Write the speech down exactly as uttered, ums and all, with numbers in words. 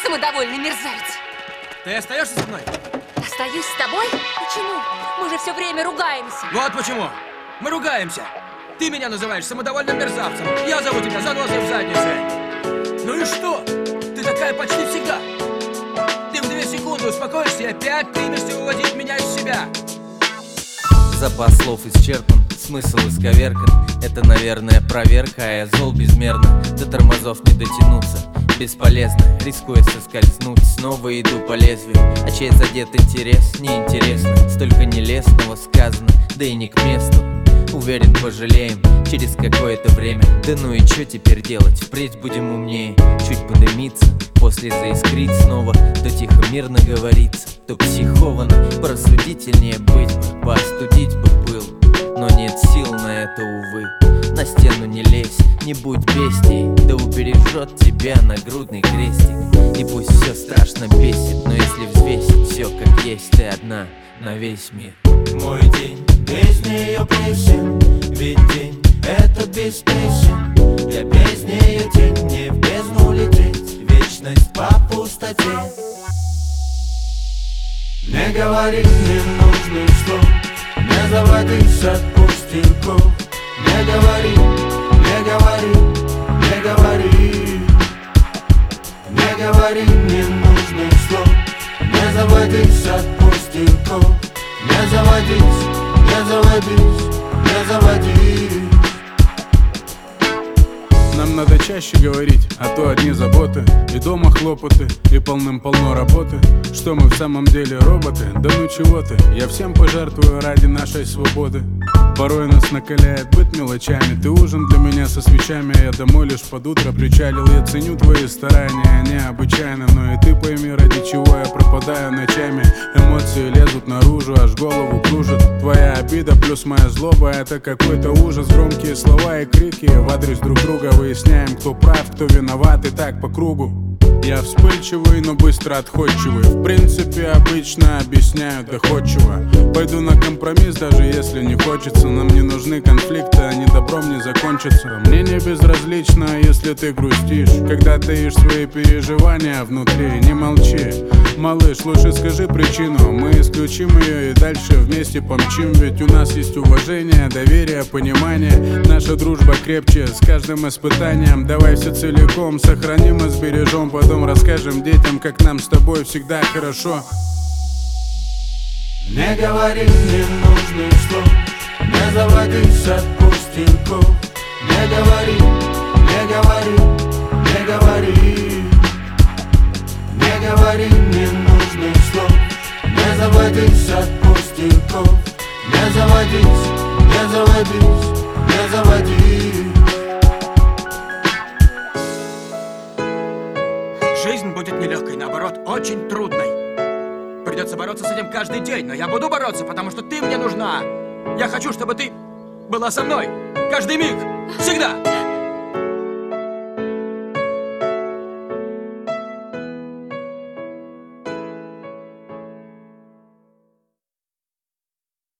самодовольный мерзавец. Ты остаешься со мной? Остаюсь с тобой? Почему? Мы же все время ругаемся. Вот почему. Мы ругаемся. Ты меня называешь самодовольным мерзавцем. Я зову тебя занозой в заднице. Ну и что? Ты такая почти всегда. Ты в две секунды успокоишься и опять примешься выводить меня из себя. Запас слов исчерпан, смысл исковеркан. Это, наверное, проверка, а я зол безмерно. До тормозов не дотянуться, бесполезно. Рискуя соскользнуть, снова иду по лезвию. А чей задет интерес, неинтересно. Столько нелестного сказано, да и не к месту. Уверен, пожалеем через какое-то время. Да ну и чё теперь делать, впредь будем умнее. Чуть подымиться, после заискрить снова. То тихо мирно говорится, то психованно. Порассудительнее быть бы, поостудить бы пыл. Но нет сил на это, увы. На стену не лезь, не будь бестией. Да убережет тебя нагрудный крестик. И пусть все страшно бесит, но если взвесить все как есть, ты одна на весь мир. Мой день без нее песен, ведь день этот без песен. Я без нее тень, не в бездну лететь, вечность по пустоте. Не говори мне нужных слов, не заводись от пустяков. Не говори, не говори, не говори. Не говори мне нужных слов, не заводись от пустяков. Не заводись, не заводись, не заводись. Нам надо чаще говорить, а то одни заботы. И дома хлопоты, и полным-полно работы. Что мы в самом деле роботы? Да ну чего ты, я всем пожертвую ради нашей свободы. Порой нас накаляет быт мелочами. Ты ужин для меня со свечами, а я домой лишь под утро причалил. Я ценю твои старания, необычайно. Но и ты пойми, ради чего я пропадаю ночами. Эмоции лезут наружу, аж голову кружит. Твоя обида плюс моя злоба — это какой-то ужас. Громкие слова и крики в адрес друг друга. Выясняем, кто прав, кто виноват, и так по кругу. Я вспыльчивый, но быстро отходчивый. В принципе, обычно объясняю доходчиво. Пойду на компромисс, даже если не хочется. Нам не нужны конфликты, они добром не закончатся. Мне не безразлично, если ты грустишь, когда таишь свои переживания внутри. Не молчи, малыш, лучше скажи причину. Мы исключим ее и дальше вместе помчим. Ведь у нас есть уважение, доверие, понимание. Наша дружба крепче с каждым испытанием. Давай все целиком сохраним и сбережем. Потом расскажем детям, как нам с тобой всегда хорошо. Не говори мне нужных слов, не заводись от пустяков. Не говори, не говори, не говори. Не говори мне нужных слов, не заводись от пустяков. Не заводись, не заводись, не заводись. Жизнь будет нелегкой, наоборот, очень трудной. Придется бороться с этим каждый день, но я буду бороться, потому что ты мне нужна. Я хочу, чтобы ты была со мной каждый миг, всегда.